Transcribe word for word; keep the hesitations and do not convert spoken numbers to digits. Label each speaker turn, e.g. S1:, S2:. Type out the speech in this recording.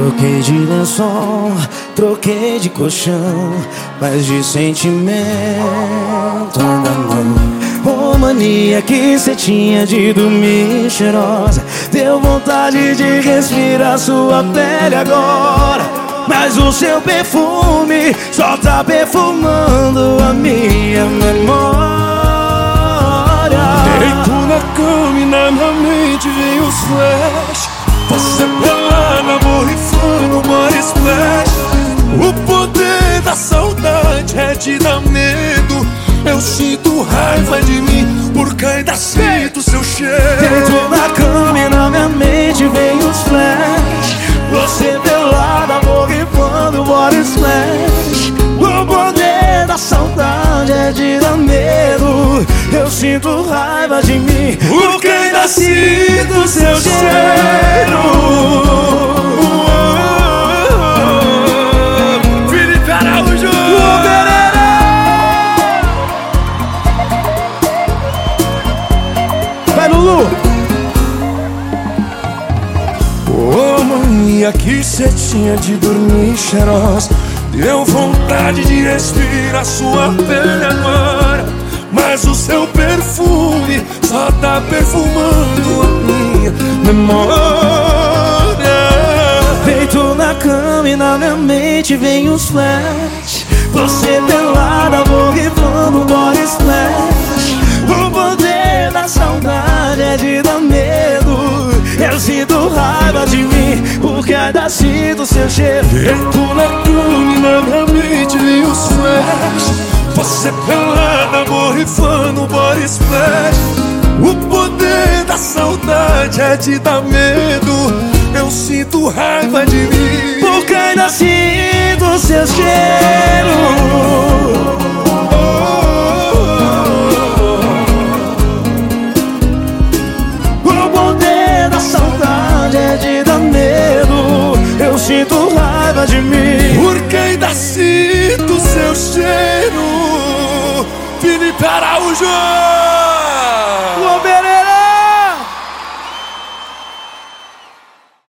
S1: Troquei de lençol, troquei de colchão, mas de sentimento ainda não. Ô mania que cê tinha de dormir cheirosa, deu vontade de respirar sua pele agora, mas o seu perfume só tá perfumando a minha memória.
S2: Deito na cama e na minha mente vem os flash, você pelada, borrifando body splash. O poder da saudade é te dar medo. Eu sinto raiva de mim, porque ainda sinto seu cheiro.
S1: Deito na cama e na minha mente vem os flash, você pelada, borrifando body splash. O poder da saudade é de dar medo. Eu sinto raiva de mim, porque ainda sinto seu cheiro.
S2: Felipe Araújo!
S1: Vai, Lulu!
S2: Ô mania que cê tinha de dormir cheirosa, deu vontade de respirar sua pele agora, mas o seu perfume só tá perfumando a minha memória.
S1: Deito na cama e na minha mente vem os flash, você pelada, borrifando body splash. O poder da saudade é de dar medo. Eu sinto raiva de mim, porque ainda sinto seu cheiro.
S2: Deito na cama e na minha mente vem os flash, você pelada, borrifando body splash. O poder da saudade é te dar medo. Eu sinto raiva de mim,
S1: porque ainda sinto seu cheiro. O poder da saudade é de dar medo. Eu sinto raiva de mim,
S2: porque ainda sinto seu cheiro. Felipe Araújo!